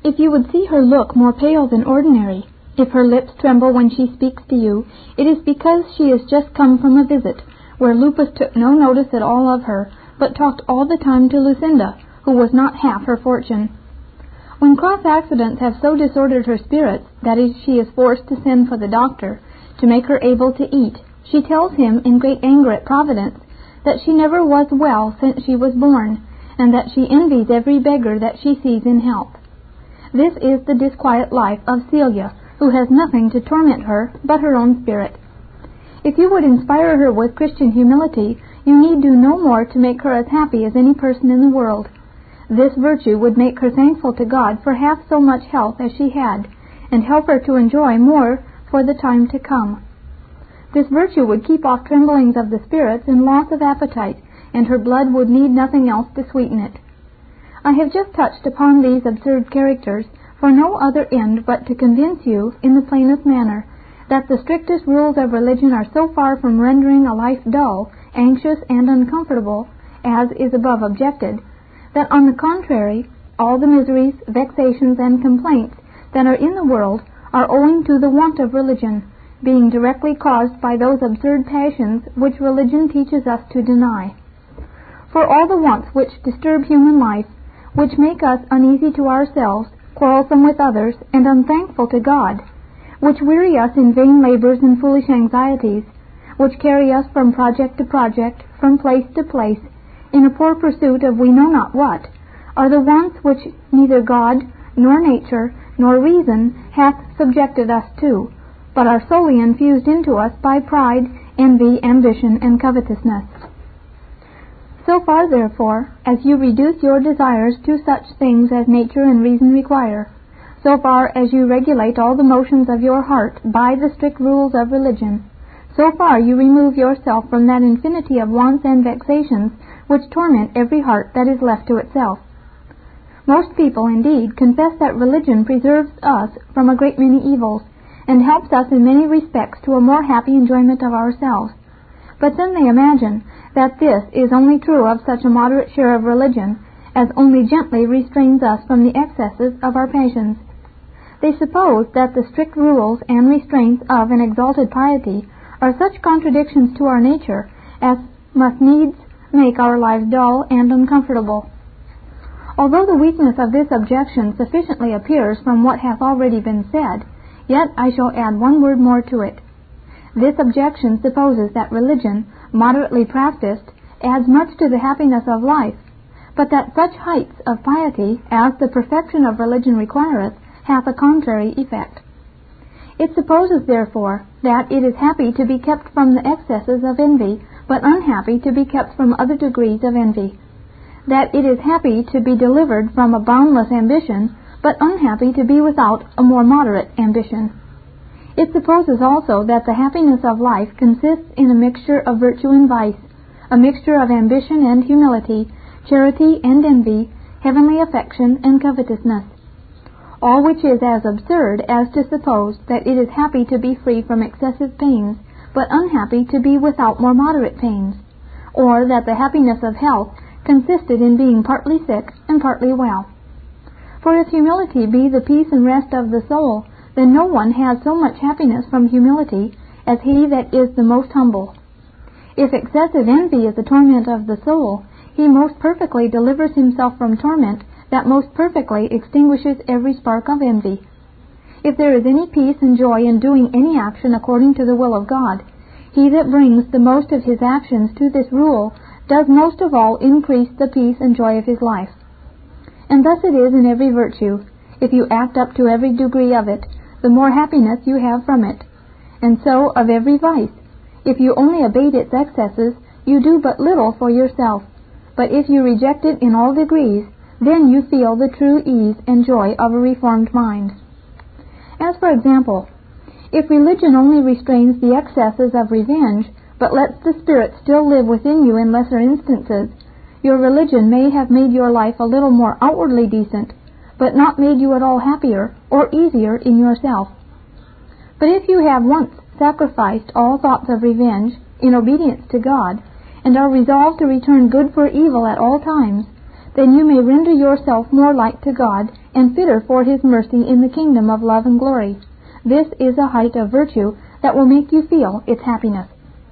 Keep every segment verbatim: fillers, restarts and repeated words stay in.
If you would see her look more pale than ordinary, if her lips tremble when she speaks to you, it is because she is just come from a visit, where Lupus took no notice at all of her, but talked all the time to Lucinda, who was not half her fortune. When cross accidents have so disordered her spirits that she is forced to send for the doctor, to make her able to eat, she tells him in great anger at Providence that she never was well since she was born, and that she envies every beggar that she sees in health. This is the disquiet life of Celia, who has nothing to torment her but her own spirit. If you would inspire her with Christian humility, you need do no more to make her as happy as any person in the world. This virtue would make her thankful to God for half so much health as she had, and help her to enjoy more for the time to come. This virtue would keep off tremblings of the spirits and loss of appetite, and her blood would need nothing else to sweeten it. I have just touched upon these absurd characters for no other end but to convince you, in the plainest manner, that the strictest rules of religion are so far from rendering a life dull, anxious, and uncomfortable, as is above objected, that on the contrary, all the miseries, vexations, and complaints that are in the world are owing to the want of religion, being directly caused by those absurd passions which religion teaches us to deny. For all the wants which disturb human life, which make us uneasy to ourselves, quarrelsome with others, and unthankful to God, which weary us in vain labors and foolish anxieties, which carry us from project to project, from place to place, in a poor pursuit of we know not what, are the wants which neither God, nor nature, nor reason hath subjected us to, but are solely infused into us by pride, envy, ambition, and covetousness. So far, therefore, as you reduce your desires to such things as nature and reason require, so far as you regulate all the motions of your heart by the strict rules of religion, so far you remove yourself from that infinity of wants and vexations which torment every heart that is left to itself. Most people, indeed, confess that religion preserves us from a great many evils, and helps us in many respects to a more happy enjoyment of ourselves. But then they imagine that this is only true of such a moderate share of religion as only gently restrains us from the excesses of our passions. They suppose that the strict rules and restraints of an exalted piety are such contradictions to our nature as must needs make our lives dull and uncomfortable. Although the weakness of this objection sufficiently appears from what hath already been said, yet I shall add one word more to it. This objection supposes that religion, moderately practiced, adds much to the happiness of life, but that such heights of piety as the perfection of religion requireth hath a contrary effect. It supposes, therefore, that it is happy to be kept from the excesses of envy, but unhappy to be kept from other degrees of envy. That it is happy to be delivered from a boundless ambition, but unhappy to be without a more moderate ambition. It supposes also that the happiness of life consists in a mixture of virtue and vice, a mixture of ambition and humility, charity and envy, heavenly affection and covetousness, all which is as absurd as to suppose that it is happy to be free from excessive pains, but unhappy to be without more moderate pains, or that the happiness of health consisted in being partly sick and partly well. For if humility be the peace and rest of the soul, then no one has so much happiness from humility as he that is the most humble. If excessive envy is the torment of the soul, he most perfectly delivers himself from torment that most perfectly extinguishes every spark of envy. If there is any peace and joy in doing any action according to the will of God, he that brings the most of his actions to this rule does most of all increase the peace and joy of his life. And thus it is in every virtue. If you act up to every degree of it, the more happiness you have from it. And so of every vice. If you only abate its excesses, you do but little for yourself. But if you reject it in all degrees, then you feel the true ease and joy of a reformed mind. As for example, if religion only restrains the excesses of revenge, but lets the spirit still live within you in lesser instances, your religion may have made your life a little more outwardly decent, but not made you at all happier or easier in yourself. But if you have once sacrificed all thoughts of revenge in obedience to God, and are resolved to return good for evil at all times, then you may render yourself more like to God and fitter for his mercy in the kingdom of love and glory. This is a height of virtue that will make you feel its happiness.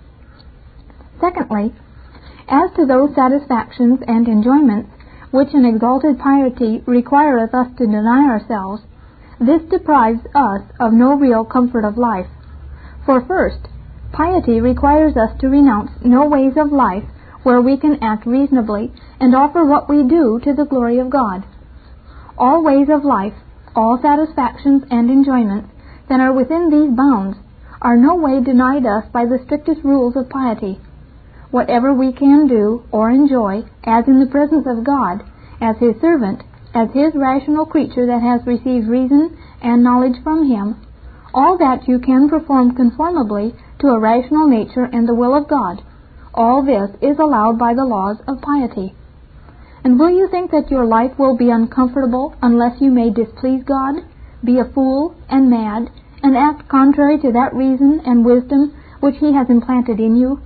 Secondly, as to those satisfactions and enjoyments which an exalted piety requireth us to deny ourselves, this deprives us of no real comfort of life. For first, piety requires us to renounce no ways of life where we can act reasonably and offer what we do to the glory of God. All ways of life, all satisfactions and enjoyments that are within these bounds, are no way denied us by the strictest rules of piety. Whatever we can do or enjoy, as in the presence of God, as His servant, as His rational creature that has received reason and knowledge from Him, all that you can perform conformably to a rational nature and the will of God, all this is allowed by the laws of piety. And will you think that your life will be uncomfortable unless you may displease God, be a fool and mad, and act contrary to that reason and wisdom which He has implanted in you?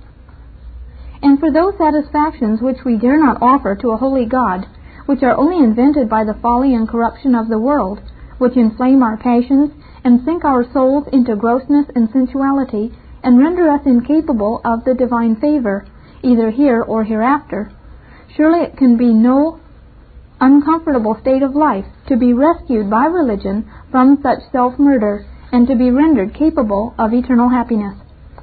And for those satisfactions which we dare not offer to a holy God, which are only invented by the folly and corruption of the world, which inflame our passions and sink our souls into grossness and sensuality, and render us incapable of the divine favor, either here or hereafter, surely it can be no uncomfortable state of life to be rescued by religion from such self-murder, and to be rendered capable of eternal happiness.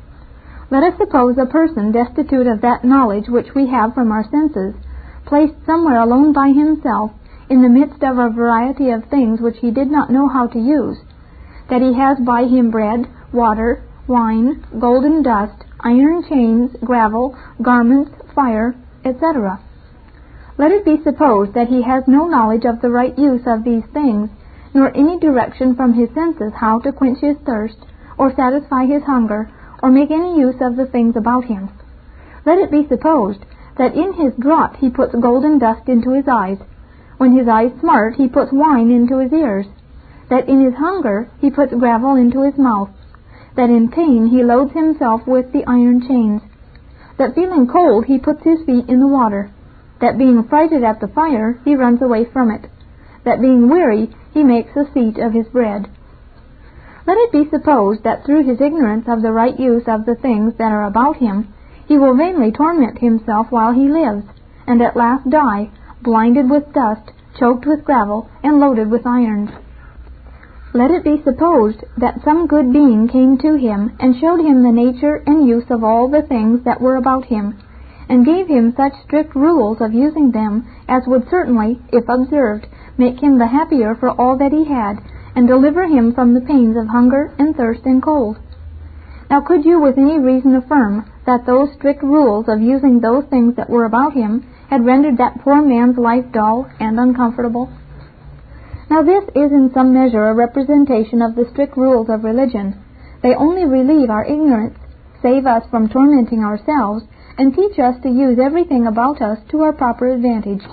Let us suppose a person destitute of that knowledge which we have from our senses, placed somewhere alone by himself in the midst of a variety of things which he did not know how to use, that he has by him bread, water, wine, golden dust, iron chains, gravel, garments, fire, et cetera. Let it be supposed that he has no knowledge of the right use of these things, nor any direction from his senses how to quench his thirst, or satisfy his hunger, or make any use of the things about him. Let it be supposed that in his draught he puts golden dust into his eyes, when his eyes smart he puts wine into his ears, that in his hunger he puts gravel into his mouth, that in pain he loads himself with the iron chains, that feeling cold he puts his feet in the water, that being frighted at the fire he runs away from it, that being weary he makes a seat of his bread. Let it be supposed that through his ignorance of the right use of the things that are about him, he will vainly torment himself while he lives, and at last die, blinded with dust, choked with gravel, and loaded with irons. Let it be supposed that some good being came to him and showed him the nature and use of all the things that were about him, and gave him such strict rules of using them as would certainly, if observed, make him the happier for all that he had, and deliver him from the pains of hunger and thirst and cold. Now could you with any reason affirm that those strict rules of using those things that were about him had rendered that poor man's life dull and uncomfortable? Now this is in some measure a representation of the strict rules of religion. They only relieve our ignorance, save us from tormenting ourselves, and teach us to use everything about us to our proper advantage.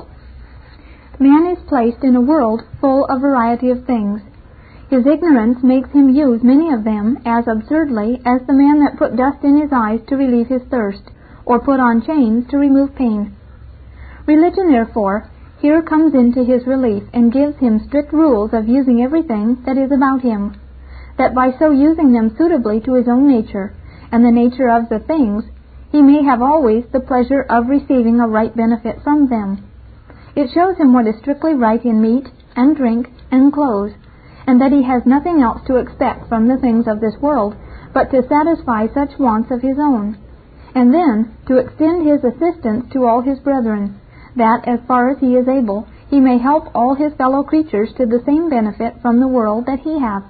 Man is placed in a world full of variety of things. His ignorance makes him use many of them as absurdly as the man that put dust in his eyes to relieve his thirst, or put on chains to remove pain. Religion, therefore, here comes into his relief and gives him strict rules of using everything that is about him, that by so using them suitably to his own nature and the nature of the things, he may have always the pleasure of receiving a right benefit from them. It shows him what is strictly right in meat and drink and clothes, and that he has nothing else to expect from the things of this world but to satisfy such wants of his own, and then to extend his assistance to all his brethren, that, as far as he is able, he may help all his fellow creatures to the same benefit from the world that he hath.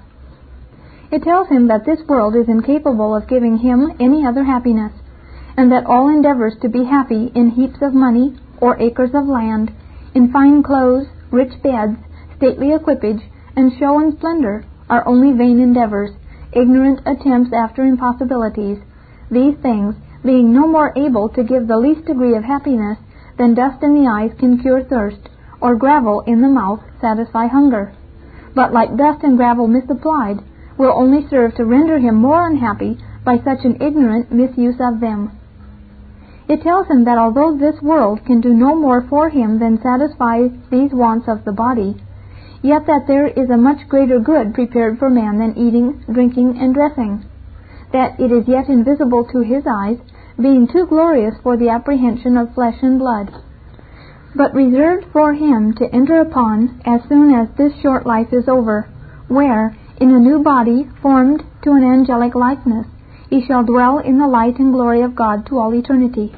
It tells him that this world is incapable of giving him any other happiness, and that all endeavors to be happy in heaps of money or acres of land, in fine clothes, rich beds, stately equipage, and show and splendor are only vain endeavors, ignorant attempts after impossibilities, these things being no more able to give the least degree of happiness than dust in the eyes can cure thirst, or gravel in the mouth satisfy hunger, but like dust and gravel misapplied, will only serve to render him more unhappy by such an ignorant misuse of them. It tells him that although this world can do no more for him than satisfy these wants of the body, yet that there is a much greater good prepared for man than eating, drinking, and dressing, that it is yet invisible to his eyes, being too glorious for the apprehension of flesh and blood, but reserved for him to enter upon as soon as this short life is over, where, in a new body formed to an angelic likeness, he shall dwell in the light and glory of God to all eternity.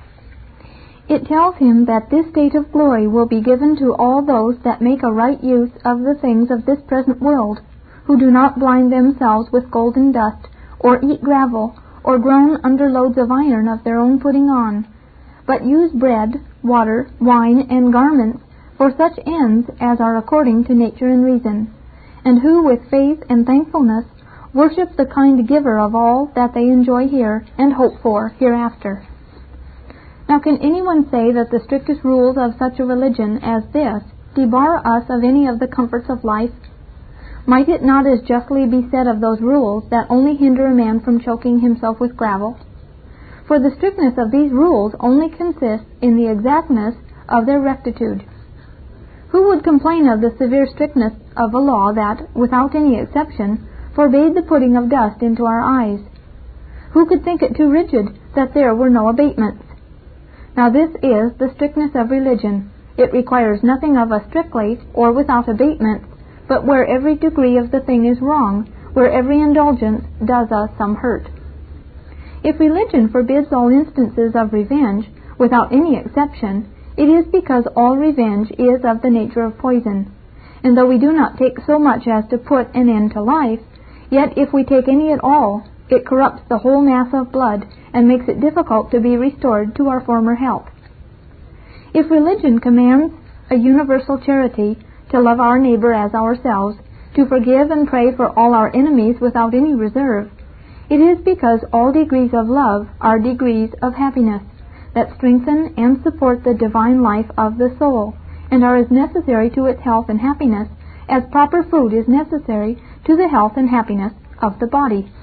It tells him that this state of glory will be given to all those that make a right use of the things of this present world, who do not blind themselves with golden dust, or eat gravel, or groan under loads of iron of their own putting on, but use bread, water, wine, and garments for such ends as are according to nature and reason, and who with faith and thankfulness worship the kind giver of all that they enjoy here and hope for hereafter. Now, can anyone say that the strictest rules of such a religion as this debar us of any of the comforts of life? Might it not as justly be said of those rules that only hinder a man from choking himself with gravel? For the strictness of these rules only consists in the exactness of their rectitude. Who would complain of the severe strictness of a law that, without any exception, forbade the putting of dust into our eyes? Who could think it too rigid that there were no abatements? Now this is the strictness of religion. It requires nothing of us strictly or without abatement, but where every degree of the thing is wrong, where every indulgence does us some hurt. If religion forbids all instances of revenge, without any exception, it is because all revenge is of the nature of poison. And though we do not take so much as to put an end to life, yet if we take any at all, it corrupts the whole mass of blood and makes it difficult to be restored to our former health. If religion commands a universal charity, to love our neighbor as ourselves, to forgive and pray for all our enemies without any reserve, it is because all degrees of love are degrees of happiness that strengthen and support the divine life of the soul, and are as necessary to its health and happiness as proper food is necessary to the health and happiness of the body.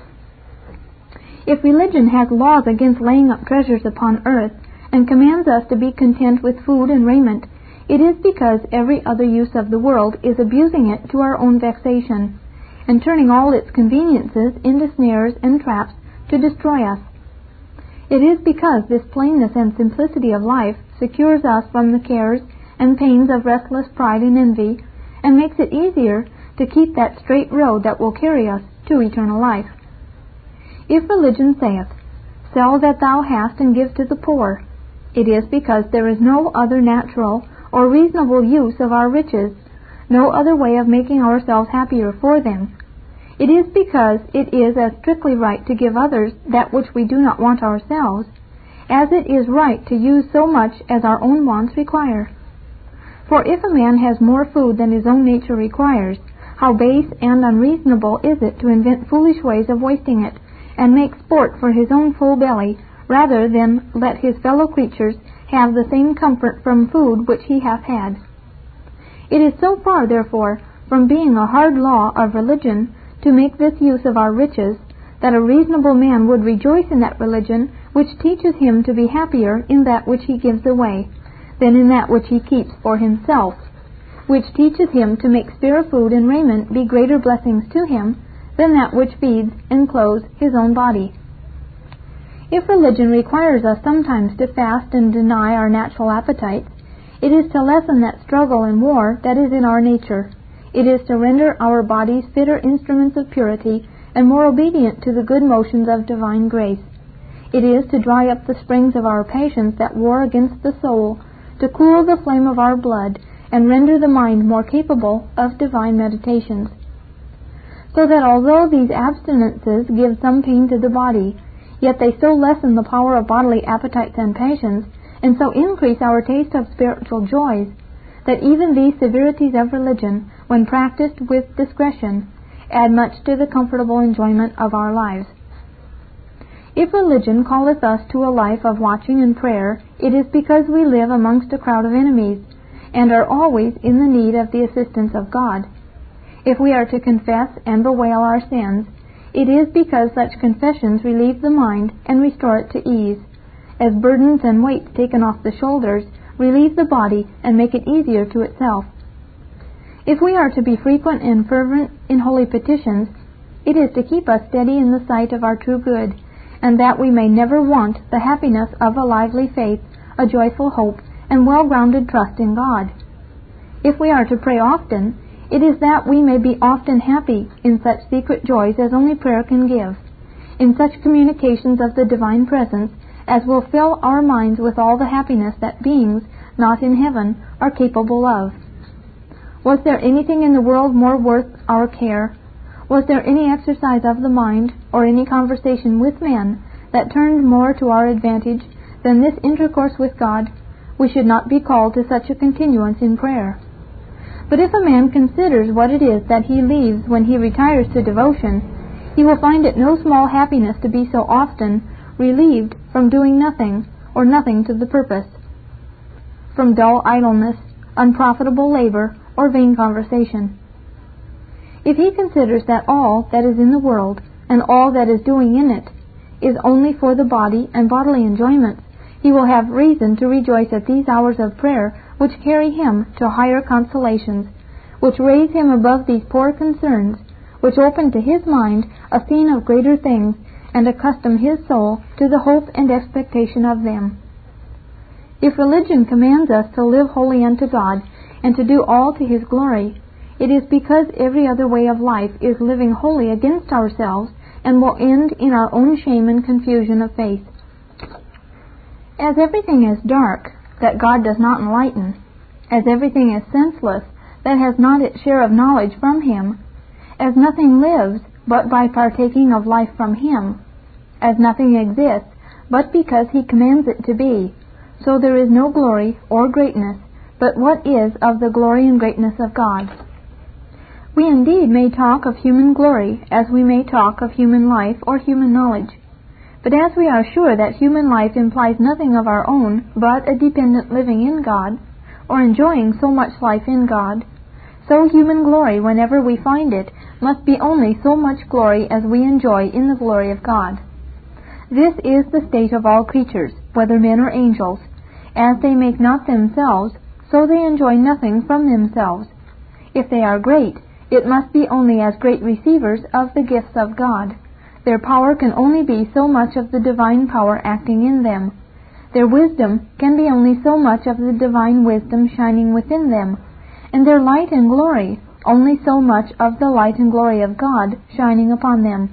If religion has laws against laying up treasures upon earth, and commands us to be content with food and raiment, it is because every other use of the world is abusing it to our own vexation, and turning all its conveniences into snares and traps to destroy us. It is because this plainness and simplicity of life secures us from the cares and pains of restless pride and envy, and makes it easier to keep that straight road that will carry us to eternal life. If religion saith, "Sell that thou hast and give to the poor," it is because there is no other natural or reasonable use of our riches, no other way of making ourselves happier for them. It is because it is as strictly right to give others that which we do not want ourselves, as it is right to use so much as our own wants require. For if a man has more food than his own nature requires, how base and unreasonable is it to invent foolish ways of wasting it, and make sport for his own full belly, rather than let his fellow creatures have the same comfort from food which he hath had. It is so far, therefore, from being a hard law of religion to make this use of our riches, that a reasonable man would rejoice in that religion which teaches him to be happier in that which he gives away, than in that which he keeps for himself, which teaches him to make spare food and raiment be greater blessings to him than that which feeds and clothes his own body. If religion requires us sometimes to fast and deny our natural appetites, it is to lessen that struggle and war that is in our nature. It is to render our bodies fitter instruments of purity and more obedient to the good motions of divine grace. It is to dry up the springs of our passions that war against the soul, to cool the flame of our blood, and render the mind more capable of divine meditations. So that although these abstinences give some pain to the body, yet they so lessen the power of bodily appetites and passions, and so increase our taste of spiritual joys, that even these severities of religion, when practiced with discretion, add much to the comfortable enjoyment of our lives. If religion calleth us to a life of watching and prayer, it is because we live amongst a crowd of enemies, and are always in the need of the assistance of God. If we are to confess and bewail our sins, it is because such confessions relieve the mind and restore it to ease, as burdens and weights taken off the shoulders relieve the body and make it easier to itself. If we are to be frequent and fervent in holy petitions, it is to keep us steady in the sight of our true good, and that we may never want the happiness of a lively faith, a joyful hope, and well-grounded trust in God. If we are to pray often, it is that we may be often happy in such secret joys as only prayer can give, in such communications of the divine presence as will fill our minds with all the happiness that beings not in heaven are capable of. Was there anything in the world more worth our care? Was there any exercise of the mind, or any conversation with men, that turned more to our advantage than this intercourse with God? We should not be called to such a continuance in prayer. But if a man considers what it is that he leaves when he retires to devotion, he will find it no small happiness to be so often relieved from doing nothing, or nothing to the purpose, from dull idleness, unprofitable labor, or vain conversation. If he considers that all that is in the world, and all that is doing in it, is only for the body and bodily enjoyments, he will have reason to rejoice at these hours of prayer which carry him to higher consolations, which raise him above these poor concerns, which open to his mind a scene of greater things, and accustom his soul to the hope and expectation of them. If religion commands us to live wholly unto God, and to do all to His glory, it is because every other way of life is living wholly against ourselves, and will end in our own shame and confusion of faith. As everything is dark that God does not enlighten, as everything is senseless that has not its share of knowledge from Him, as nothing lives but by partaking of life from Him, as nothing exists but because He commands it to be, so there is no glory or greatness but what is of the glory and greatness of God. We indeed may talk of human glory as we may talk of human life or human knowledge, but as we are sure that human life implies nothing of our own but a dependent living in God, or enjoying so much life in God, so human glory, whenever we find it, must be only so much glory as we enjoy in the glory of God. This is the state of all creatures, whether men or angels. As they make not themselves, so they enjoy nothing from themselves. If they are great, it must be only as great receivers of the gifts of God. Their power can only be so much of the divine power acting in them. Their wisdom can be only so much of the divine wisdom shining within them, and their light and glory only so much of the light and glory of God shining upon them.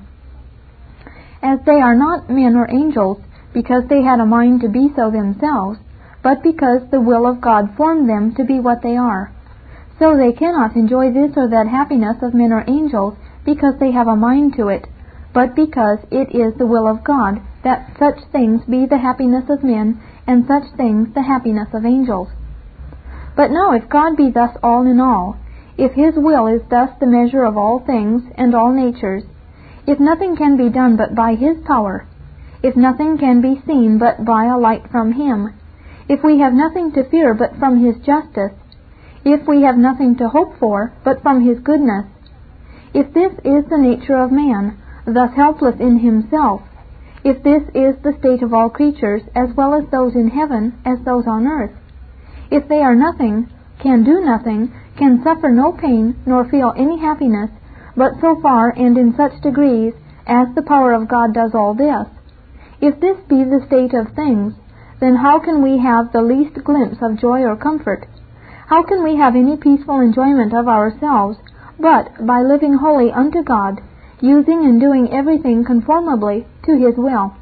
As they are not men or angels because they had a mind to be so themselves, but because the will of God formed them to be what they are, so they cannot enjoy this or that happiness of men or angels because they have a mind to it, but because it is the will of God that such things be the happiness of men, and such things the happiness of angels. But now if God be thus all in all, if His will is thus the measure of all things and all natures, if nothing can be done but by His power, if nothing can be seen but by a light from Him, if we have nothing to fear but from His justice, if we have nothing to hope for but from His goodness, if this is the nature of man, thus helpless in himself, if this is the state of all creatures, as well as those in heaven as those on earth, if they are nothing, can do nothing, can suffer no pain, nor feel any happiness, but so far and in such degrees as the power of God does all this, if this be the state of things, then how can we have the least glimpse of joy or comfort? How can we have any peaceful enjoyment of ourselves, but by living wholly unto God, using and doing everything conformably to His will?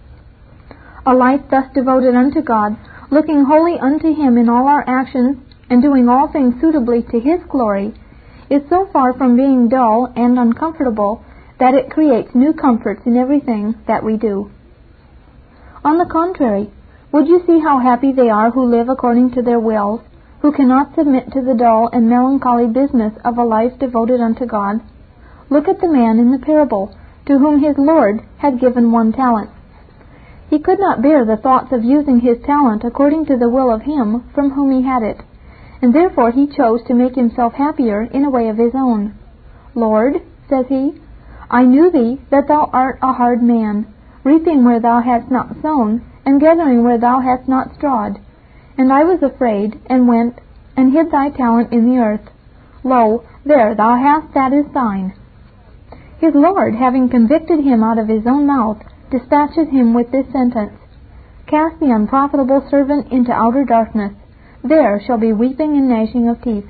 A life thus devoted unto God, looking wholly unto Him in all our actions, and doing all things suitably to His glory, is so far from being dull and uncomfortable that it creates new comforts in everything that we do. On the contrary, would you see how happy they are who live according to their wills, who cannot submit to the dull and melancholy business of a life devoted unto God? Look at the man in the parable, to whom his Lord had given one talent. He could not bear the thoughts of using his talent according to the will of Him from whom he had it, and therefore he chose to make himself happier in a way of his own. Lord, says he, I knew thee that thou art a hard man, reaping where thou hadst not sown, and gathering where thou hadst not strawed. And I was afraid, and went and hid thy talent in the earth. Lo, there thou hast that is thine. His Lord, having convicted him out of his own mouth, dispatches him with this sentence, Cast the unprofitable servant into outer darkness. There shall be weeping and gnashing of teeth.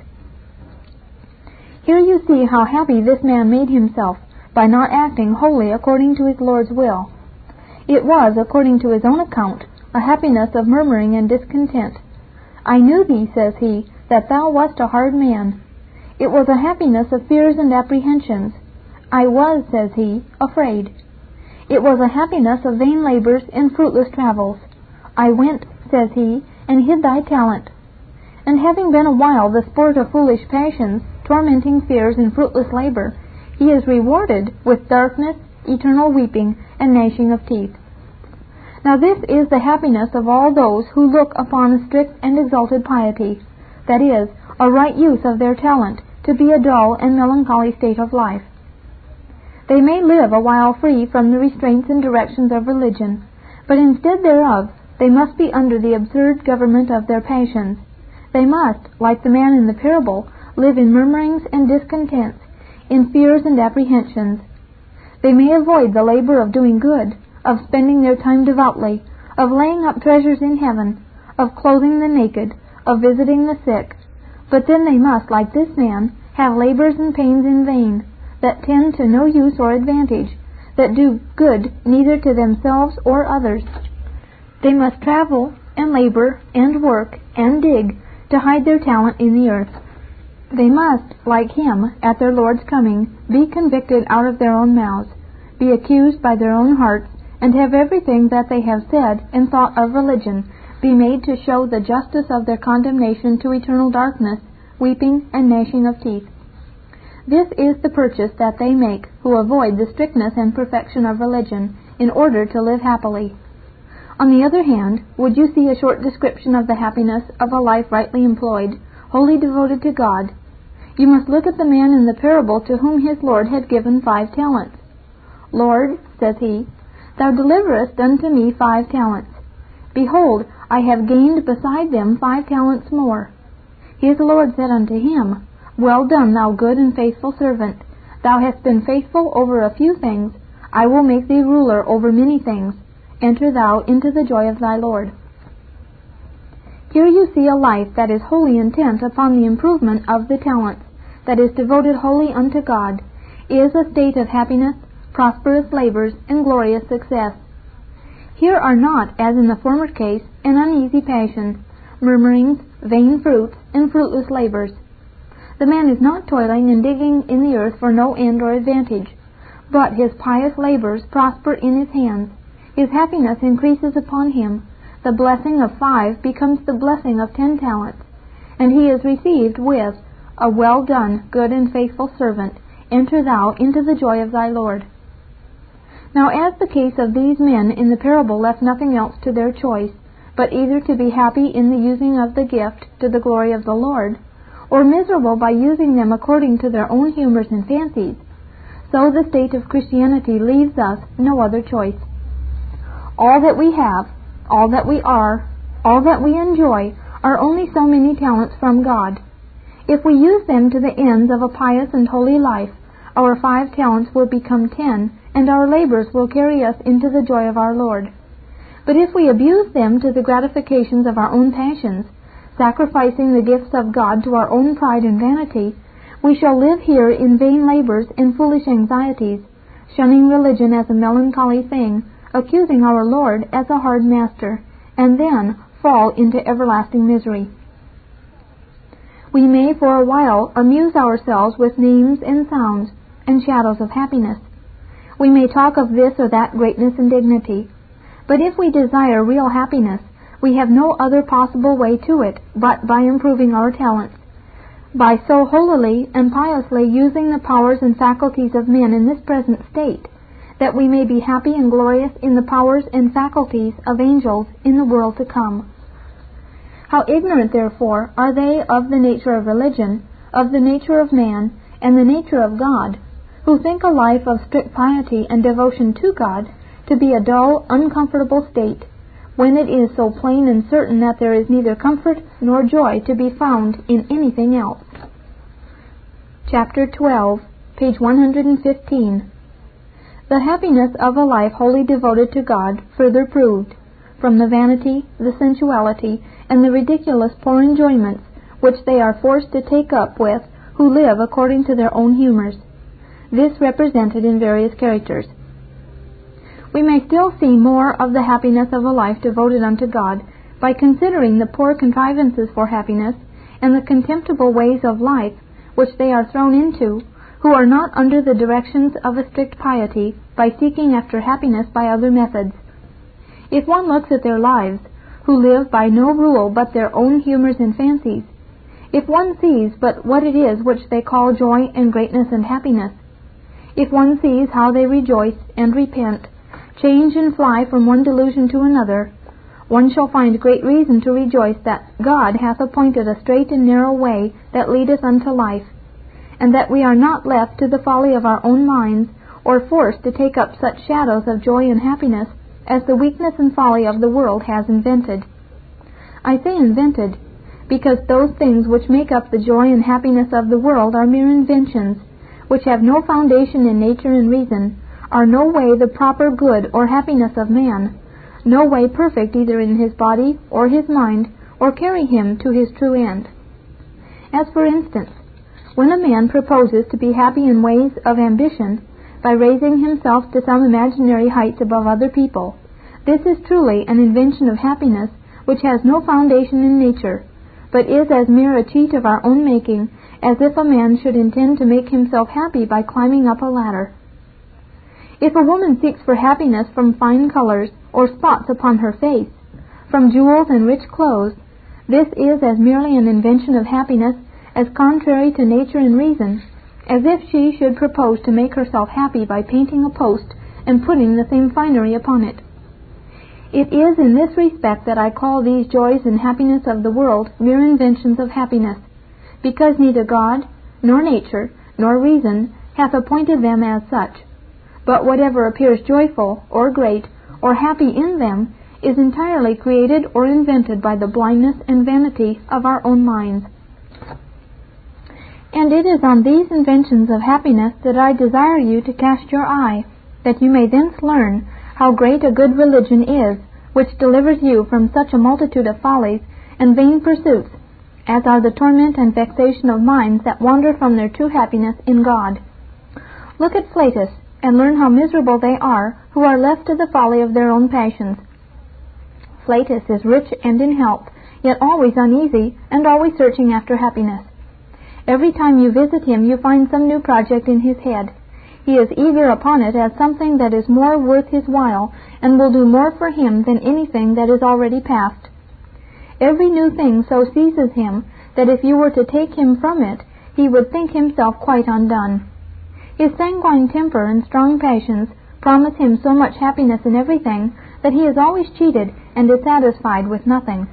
Here you see how happy this man made himself by not acting wholly according to his Lord's will. It was, according to his own account, a happiness of murmuring and discontent. I knew thee, says he, that thou wast a hard man. It was a happiness of fears and apprehensions. I was, says he, afraid. It was a happiness of vain labors and fruitless travels. I went, says he, and hid thy talent. And having been a while the sport of foolish passions, tormenting fears and fruitless labor, he is rewarded with darkness, eternal weeping, and gnashing of teeth. Now this is the happiness of all those who look upon a strict and exalted piety, that is, a right use of their talent, to be a dull and melancholy state of life. They may live a while free from the restraints and directions of religion, but instead thereof they must be under the absurd government of their passions. They must, like the man in the parable, live in murmurings and discontents, in fears and apprehensions. They may avoid the labor of doing good, of spending their time devoutly, of laying up treasures in heaven, of clothing the naked, of visiting the sick, but then they must, like this man, have labors and pains in vain, that tend to no use or advantage, that do good neither to themselves or others. They must travel, and labor, and work, and dig, to hide their talent in the earth. They must, like him, at their Lord's coming, be convicted out of their own mouths, be accused by their own hearts, and have everything that they have said and thought of religion be made to show the justice of their condemnation to eternal darkness, weeping, and gnashing of teeth. This is the purchase that they make who avoid the strictness and perfection of religion in order to live happily. On the other hand, would you see a short description of the happiness of a life rightly employed, wholly devoted to God? You must look at the man in the parable to whom his Lord had given five talents. Lord, says he, thou deliverest unto me five talents. Behold, I have gained beside them five talents more. His Lord said unto him, Well done, thou good and faithful servant. Thou hast been faithful over a few things. I will make thee ruler over many things. Enter thou into the joy of thy Lord. Here you see a life that is wholly intent upon the improvement of the talents, that is devoted wholly unto God, is a state of happiness, prosperous labors, and glorious success. Here are not, as in the former case, an uneasy passion, murmurings, vain fruits, and fruitless labors. The man is not toiling and digging in the earth for no end or advantage, but his pious labors prosper in his hands. His happiness increases upon him. The blessing of five becomes the blessing of ten talents, and he is received with, A well done, good and faithful servant, enter thou into the joy of thy Lord. Now as the case of these men in the parable left nothing else to their choice, but either to be happy in the using of the gift to the glory of the Lord, or miserable by using them according to their own humors and fancies, so the state of Christianity leaves us no other choice. All that we have, all that we are, all that we enjoy, are only so many talents from God. If we use them to the ends of a pious and holy life, our five talents will become ten, and our labors will carry us into the joy of our Lord. But if we abuse them to the gratifications of our own passions, sacrificing the gifts of God to our own pride and vanity, we shall live here in vain labors and foolish anxieties, shunning religion as a melancholy thing, accusing our Lord as a hard master, and then fall into everlasting misery. We may for a while amuse ourselves with names and sounds and shadows of happiness. We may talk of this or that greatness and dignity. But if we desire real happiness, we have no other possible way to it but by improving our talents, by so holily and piously using the powers and faculties of men in this present state, that we may be happy and glorious in the powers and faculties of angels in the world to come. How ignorant, therefore, are they of the nature of religion, of the nature of man, and the nature of God, who think a life of strict piety and devotion to God to be a dull, uncomfortable state, when it is so plain and certain that there is neither comfort nor joy to be found in anything else. Chapter twelve, page one hundred fifteen. The happiness of a life wholly devoted to God further proved, from the vanity, the sensuality, and the ridiculous poor enjoyments which they are forced to take up with who live according to their own humours. This represented in various characters. We may still see more of the happiness of a life devoted unto God by considering the poor contrivances for happiness and the contemptible ways of life which they are thrown into, who are not under the directions of a strict piety, by seeking after happiness by other methods. If one looks at their lives, who live by no rule but their own humours and fancies, if one sees but what it is which they call joy and greatness and happiness, if one sees how they rejoice and repent, change and fly from one delusion to another, one shall find great reason to rejoice that God hath appointed a straight and narrow way that leadeth unto life, and that we are not left to the folly of our own minds, or forced to take up such shadows of joy and happiness as the weakness and folly of the world has invented. I say invented, because those things which make up the joy and happiness of the world are mere inventions, which have no foundation in nature and reason, are no way the proper good or happiness of man, no way perfect either in his body or his mind, or carry him to his true end. As for instance, when a man proposes to be happy in ways of ambition, by raising himself to some imaginary heights above other people, this is truly an invention of happiness which has no foundation in nature, but is as mere a cheat of our own making, as if a man should intend to make himself happy by climbing up a ladder. If a woman seeks for happiness from fine colors or spots upon her face, from jewels and rich clothes, this is as merely an invention of happiness, as contrary to nature and reason, as if she should propose to make herself happy by painting a post and putting the same finery upon it. It is in this respect that I call these joys and happiness of the world mere inventions of happiness, because neither God, nor nature, nor reason hath appointed them as such. But whatever appears joyful, or great, or happy in them, is entirely created or invented by the blindness and vanity of our own minds. And it is on these inventions of happiness that I desire you to cast your eye, that you may thence learn how great a good religion is, which delivers you from such a multitude of follies and vain pursuits, as are the torment and vexation of minds that wander from their true happiness in God. Look at Flatus, and learn how miserable they are who are left to the folly of their own passions. Flatus is rich and in health, yet always uneasy, and always searching after happiness. Every time you visit him you find some new project in his head. He is eager upon it as something that is more worth his while, and will do more for him than anything that is already past. Every new thing so seizes him that if you were to take him from it, he would think himself quite undone. His sanguine temper and strong passions promise him so much happiness in everything that he is always cheated and is satisfied with nothing.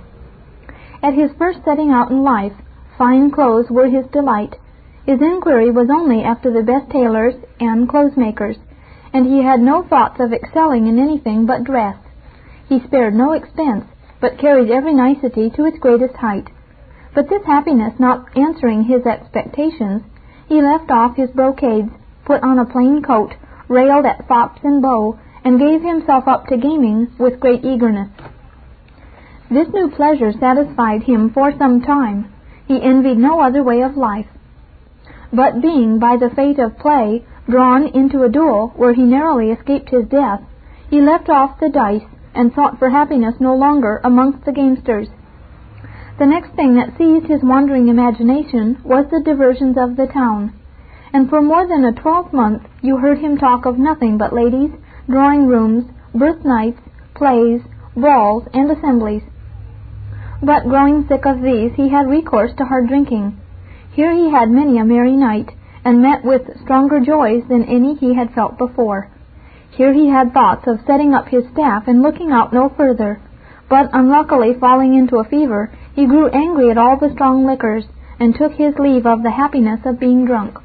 At his first setting out in life, fine clothes were his delight. His inquiry was only after the best tailors and clothes makers, and he had no thoughts of excelling in anything but dress. He spared no expense, but carried every nicety to its greatest height. But this happiness not answering his expectations, he left off his brocades, put on a plain coat, railed at fops and beaux, and gave himself up to gaming with great eagerness. This new pleasure satisfied him for some time. He envied no other way of life. But being, by the fate of play, drawn into a duel where he narrowly escaped his death, he left off the dice, and sought for happiness no longer amongst the gamesters. The next thing that seized his wandering imagination was the diversions of the town, and for more than a twelvemonth you heard him talk of nothing but ladies, drawing-rooms, birth-nights, plays, balls, and assemblies. But growing sick of these, he had recourse to hard drinking. Here he had many a merry night, and met with stronger joys than any he had felt before. Here he had thoughts of setting up his staff and looking out no further, but unluckily falling into a fever, he grew angry at all the strong liquors, and took his leave of the happiness of being drunk.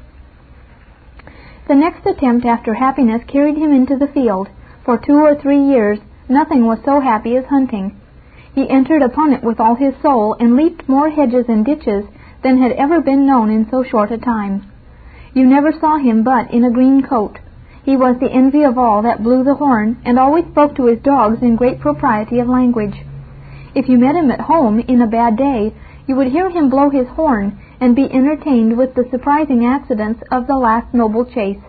The next attempt after happiness carried him into the field. For two or three years nothing was so happy as hunting. He entered upon it with all his soul, and leaped more hedges and ditches than had ever been known in so short a time. You never saw him but in a green coat. He was the envy of all that blew the horn, and always spoke to his dogs in great propriety of language. If you met him at home in a bad day, you would hear him blow his horn, and be entertained with the surprising accidents of the last noble chase.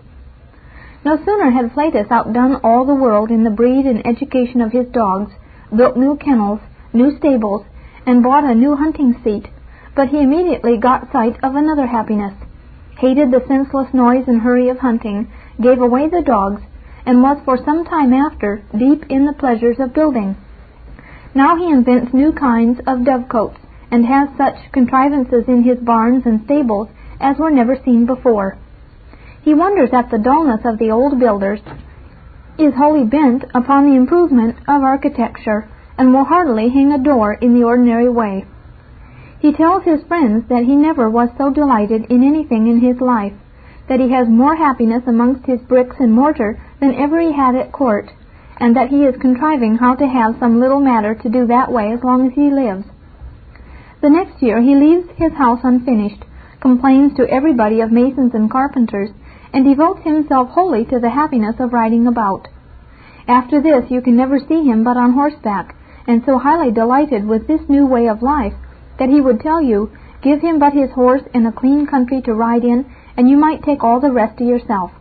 No sooner had Flatus outdone all the world in the breed and education of his dogs, built new kennels, new stables, and bought a new hunting seat, but he immediately got sight of another happiness, hated the senseless noise and hurry of hunting, gave away the dogs, and was for some time after deep in the pleasures of building. Now he invents new kinds of dovecotes, and has such contrivances in his barns and stables as were never seen before. He wonders at the dullness of the old builders, is wholly bent upon the improvement of architecture, and will heartily hang a door in the ordinary way. He tells his friends that he never was so delighted in anything in his life, that he has more happiness amongst his bricks and mortar than ever he had at court, and that he is contriving how to have some little matter to do that way as long as he lives. The next year he leaves his house unfinished, complains to everybody of masons and carpenters, and devotes himself wholly to the happiness of riding about. After this you can never see him but on horseback, and so highly delighted with this new way of life that he would tell you, give him but his horse and a clean country to ride in, and you might take all the rest to yourself.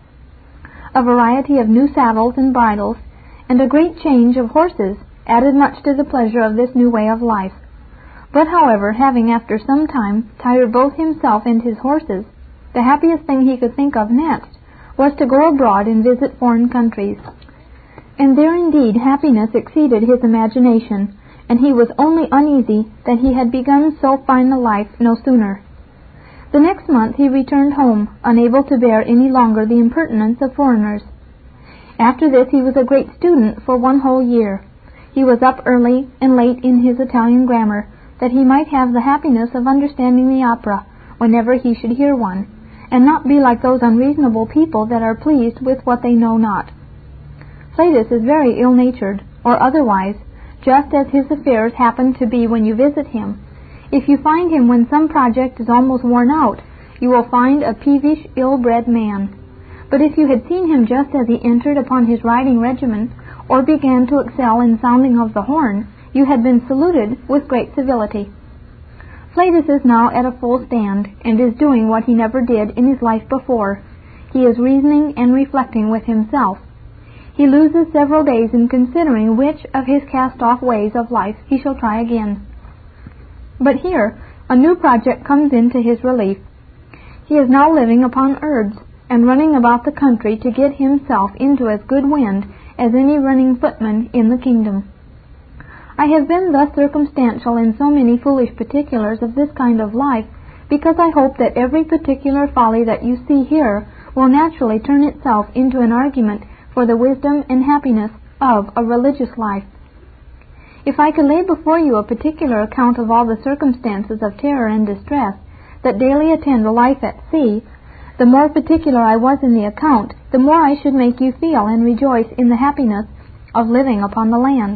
A variety of new saddles and bridles, and a great change of horses, added much to the pleasure of this new way of life. But, however, having after some time tired both himself and his horses, the happiest thing he could think of next was to go abroad and visit foreign countries. And there indeed happiness exceeded his imagination, and he was only uneasy that he had begun so fine a life no sooner. The next month he returned home, unable to bear any longer the impertinence of foreigners. After this he was a great student for one whole year. He was up early and late in his Italian grammar, that he might have the happiness of understanding the opera whenever he should hear one, and not be like those unreasonable people that are pleased with what they know not. Flatus is very ill-natured, or otherwise, just as his affairs happen to be when you visit him. If you find him when some project is almost worn out, you will find a peevish, ill-bred man. But if you had seen him just as he entered upon his riding regimen, or began to excel in sounding of the horn, you had been saluted with great civility. Flatus is now at a full stand, and is doing what he never did in his life before. He is reasoning and reflecting with himself. He loses several days in considering which of his cast-off ways of life he shall try again. But here a new project comes in to his relief. He is now living upon herbs, and running about the country to get himself into as good wind as any running footman in the kingdom. I have been thus circumstantial in so many foolish particulars of this kind of life, because I hope that every particular folly that you see here will naturally turn itself into an argument for the wisdom and happiness of a religious life. If I could lay before you a particular account of all the circumstances of terror and distress that daily attend a life at sea, the more particular I was in the account, the more I should make you feel and rejoice in the happiness of living upon the land.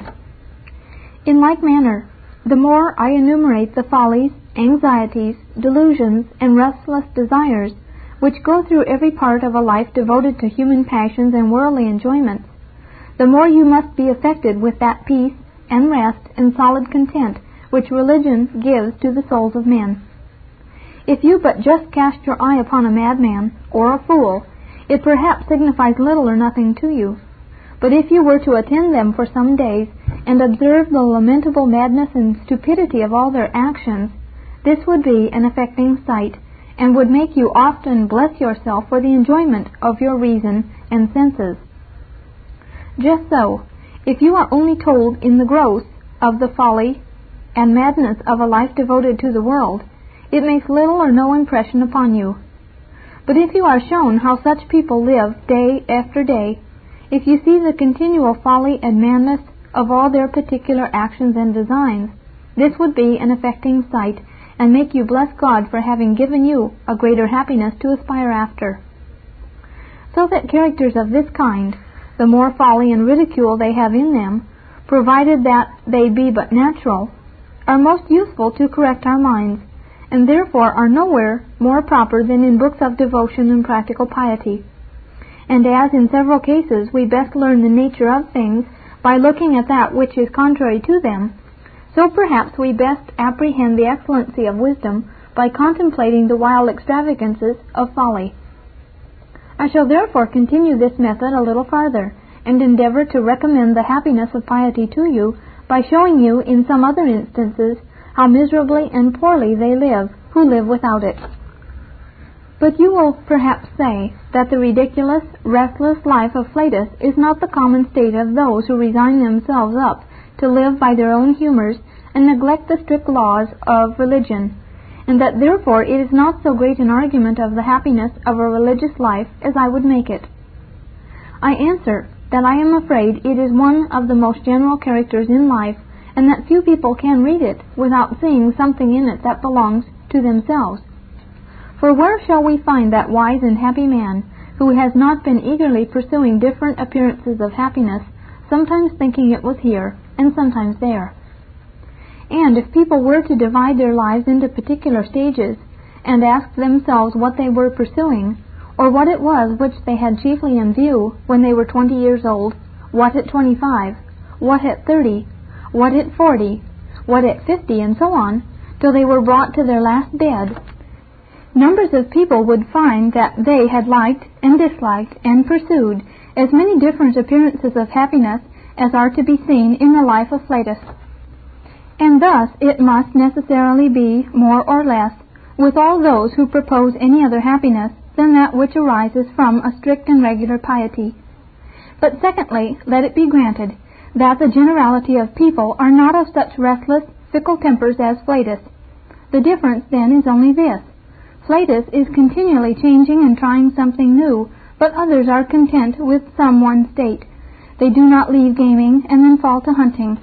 In like manner, the more I enumerate the follies, anxieties, delusions, and restless desires which go through every part of a life devoted to human passions and worldly enjoyments, the more you must be affected with that peace and rest and solid content which religion gives to the souls of men. If you but just cast your eye upon a madman or a fool, it perhaps signifies little or nothing to you. But if you were to attend them for some days, and observe the lamentable madness and stupidity of all their actions, this would be an affecting sight, and would make you often bless yourself for the enjoyment of your reason and senses. Just so, if you are only told in the gross of the folly and madness of a life devoted to the world, it makes little or no impression upon you. But if you are shown how such people live day after day, if you see the continual folly and madness of all their particular actions and designs, this would be an affecting sight, and make you bless God for having given you a greater happiness to aspire after. So that characters of this kind, the more folly and ridicule they have in them, provided that they be but natural, are most useful to correct our minds, and therefore are nowhere more proper than in books of devotion and practical piety. And as in several cases we best learn the nature of things by looking at that which is contrary to them, so perhaps we best apprehend the excellency of wisdom by contemplating the wild extravagances of folly. I shall therefore continue this method a little farther, and endeavor to recommend the happiness of piety to you by showing you in some other instances how miserably and poorly they live who live without it. But you will perhaps say that the ridiculous, restless life of Flatus is not the common state of those who resign themselves up to live by their own humors and neglect the strict laws of religion, and that therefore it is not so great an argument of the happiness of a religious life as I would make it. I answer that I am afraid it is one of the most general characters in life, and that few people can read it without seeing something in it that belongs to themselves. For where shall we find that wise and happy man who has not been eagerly pursuing different appearances of happiness, sometimes thinking it was here and sometimes there? And if people were to divide their lives into particular stages, and ask themselves what they were pursuing, or what it was which they had chiefly in view when they were twenty years old, what at twenty-five, what at thirty, what at forty, what at fifty, and so on, till they were brought to their last bed, numbers of people would find that they had liked and disliked and pursued as many different appearances of happiness as are to be seen in the life of Flatus. And thus it must necessarily be, more or less, with all those who propose any other happiness than that which arises from a strict and regular piety. But secondly, let it be granted that the generality of people are not of such restless, fickle tempers as Flatus. The difference then is only this: Flatus is continually changing and trying something new, but others are content with some one state. They do not leave gaming and then fall to hunting.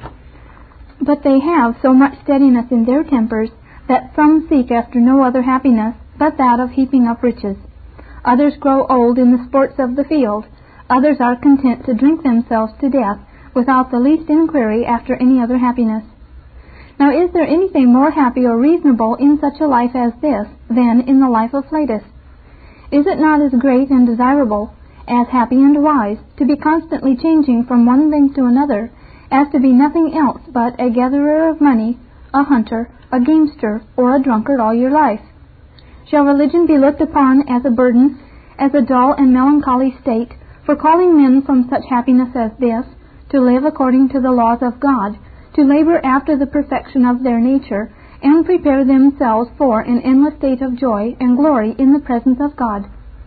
But they have so much steadiness in their tempers that some seek after no other happiness but that of heaping up riches. Others grow old in the sports of the field. Others are content to drink themselves to death without the least inquiry after any other happiness. Now, is there anything more happy or reasonable in such a life as this than in the life of Flatus? Is it not as great and desirable, as happy and wise, to be constantly changing from one thing to another, as to be nothing else but a gatherer of money, a hunter, a gamester, or a drunkard all your life? Shall religion be looked upon as a burden, as a dull and melancholy state, for calling men from such happiness as this, to live according to the laws of God, to labor after the perfection of their nature, and prepare themselves for an endless state of joy and glory in the presence of God?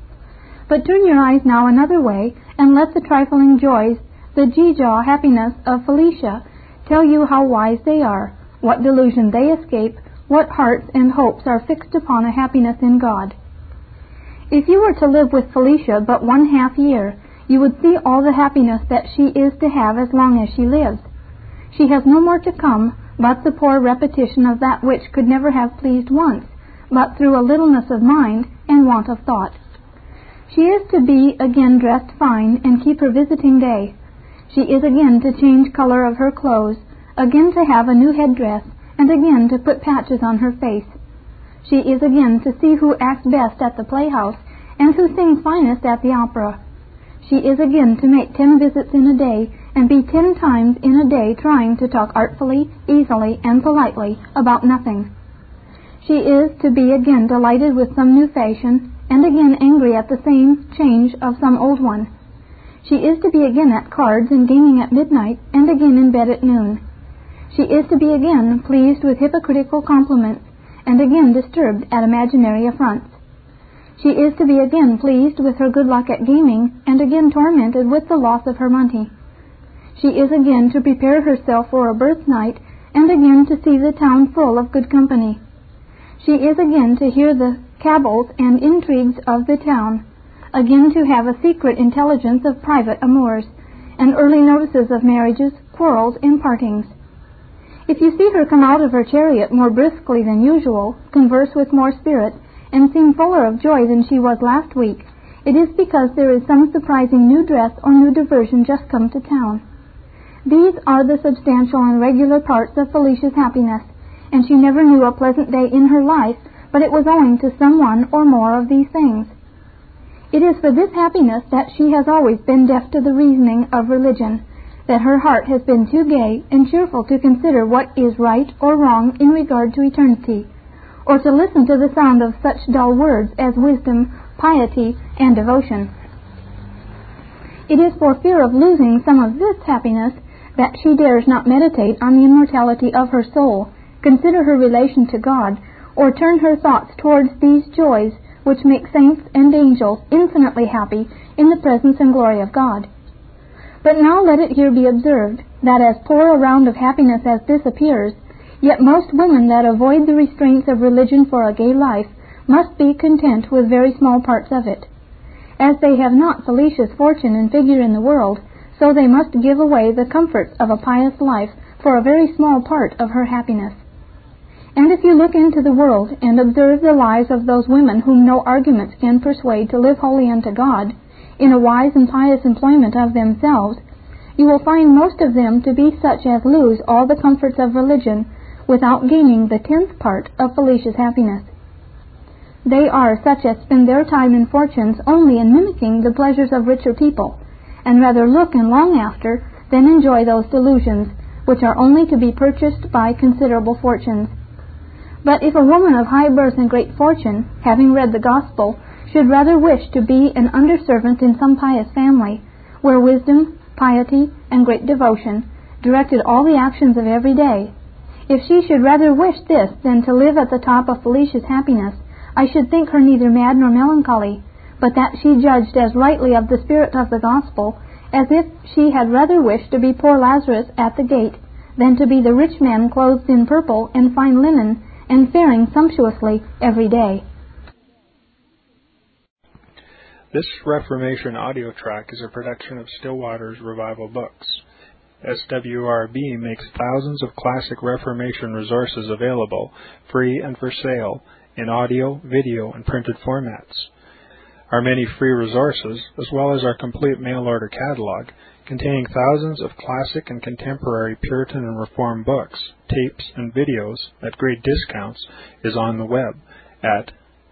But turn your eyes now another way, and let the trifling joys, the geegaw happiness of Felicia, tell you how wise they are, what delusion they escape, what hearts and hopes are fixed upon a happiness in God. If you were to live with Felicia but one half year, you would see all the happiness that she is to have as long as she lives. She has no more to come but the poor repetition of that which could never have pleased once, but through a littleness of mind and want of thought. She is to be again dressed fine and keep her visiting day. She is again to change color of her clothes, again to have a new headdress, and again to put patches on her face. She is again to see who acts best at the playhouse, and who sings finest at the opera. She is again to make ten visits in a day, and be ten times in a day trying to talk artfully, easily, and politely about nothing. She is to be again delighted with some new fashion, and again angry at the same change of some old one. She is to be again at cards and gaming at midnight, and again in bed at noon. She is to be again pleased with hypocritical compliments, and again disturbed at imaginary affronts. She is to be again pleased with her good luck at gaming, and again tormented with the loss of her money. She is again to prepare herself for a birthnight, and again to see the town full of good company. She is again to hear the cabals and intrigues of the town, again to have a secret intelligence of private amours, and early notices of marriages, quarrels, and partings. If you see her come out of her chariot more briskly than usual, converse with more spirit, and seem fuller of joy than she was last week, it is because there is some surprising new dress or new diversion just come to town. These are the substantial and regular parts of Felicia's happiness, and she never knew a pleasant day in her life but it was owing to some one or more of these things. It is for this happiness that she has always been deaf to the reasoning of religion, that her heart has been too gay and cheerful to consider what is right or wrong in regard to eternity, or to listen to the sound of such dull words as wisdom, piety, and devotion. It is for fear of losing some of this happiness that she dares not meditate on the immortality of her soul, consider her relation to God, or turn her thoughts towards these joys which make saints and angels infinitely happy in the presence and glory of God. But now let it here be observed that as poor a round of happiness as this appears, yet most women that avoid the restraints of religion for a gay life must be content with very small parts of it. As they have not Felicia's fortune and figure in the world, so they must give away the comforts of a pious life for a very small part of her happiness. And if you look into the world and observe the lives of those women whom no arguments can persuade to live wholly unto God, in a wise and pious employment of themselves, you will find most of them to be such as lose all the comforts of religion without gaining the tenth part of Felicia's happiness. They are such as spend their time and fortunes only in mimicking the pleasures of richer people, and rather look and long after than enjoy those delusions which are only to be purchased by considerable fortunes. But if a woman of high birth and great fortune, having read the gospel, should rather wish to be an under-servant in some pious family, where wisdom, piety, and great devotion directed all the actions of every day, if she should rather wish this than to live at the top of Felicia's happiness, I should think her neither mad nor melancholy, but that she judged as rightly of the spirit of the gospel as if she had rather wished to be poor Lazarus at the gate than to be the rich man clothed in purple and fine linen and faring sumptuously every day. This Reformation audio track is a production of Stillwater's Revival Books. S W R B makes thousands of classic Reformation resources available, free and for sale, in audio, video, and printed formats. Our many free resources, as well as our complete mail-order catalog, containing thousands of classic and contemporary Puritan and Reformed books, tapes, and videos at great discounts, is on the web at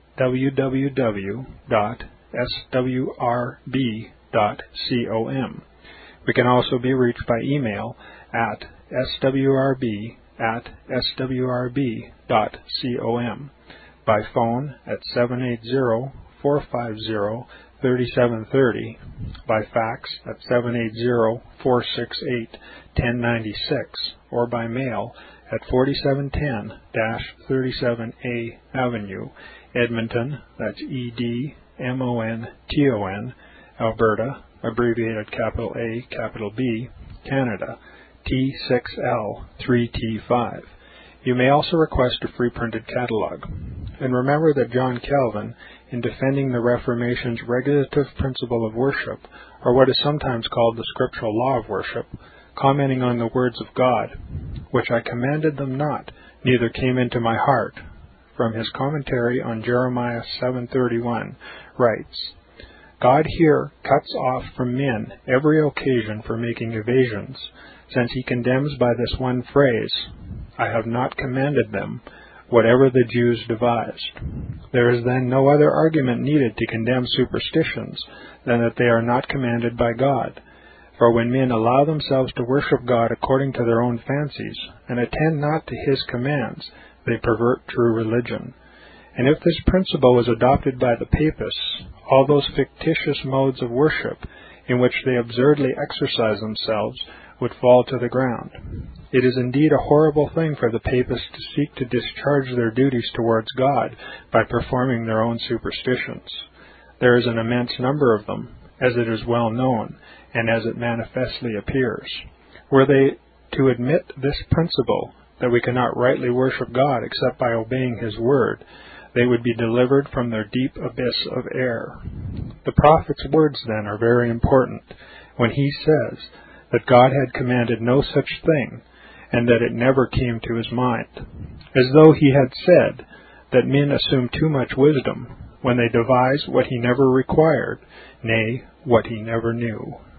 w w w dot s w r b dot com. We can also be reached by email at s w r b at s w r b dot com, by phone at seven eight zero, four five zero, three seven three zero, by fax at seven eight zero, four six eight, one zero nine six, or by mail at forty-seven ten thirty-seven A Avenue, Edmonton, that's E D M O N T O N, Alberta, abbreviated capital A, capital B, Canada, T six L three T five. You may also request a free printed catalog. And remember that John Calvin, in defending the Reformation's regulative principle of worship, or what is sometimes called the scriptural law of worship, commenting on the words of God, which I commanded them not, neither came into my heart, from his commentary on Jeremiah seven thirty-one, writes, God here cuts off from men every occasion for making evasions, since he condemns by this one phrase, I have not commanded them, whatever the Jews devised. There is then no other argument needed to condemn superstitions than that they are not commanded by God. For when men allow themselves to worship God according to their own fancies, and attend not to his commands, they pervert true religion. And if this principle is adopted by the papists, all those fictitious modes of worship in which they absurdly exercise themselves would fall to the ground. It is indeed a horrible thing for the papists to seek to discharge their duties towards God by performing their own superstitions. There is an immense number of them, as it is well known, and as it manifestly appears. Were they to admit this principle, that we cannot rightly worship God except by obeying his word, they would be delivered from their deep abyss of error. The prophet's words, then, are very important, when he says that God had commanded no such thing, and that it never came to his mind, as though he had said that men assume too much wisdom when they devise what he never required, nay, what he never knew.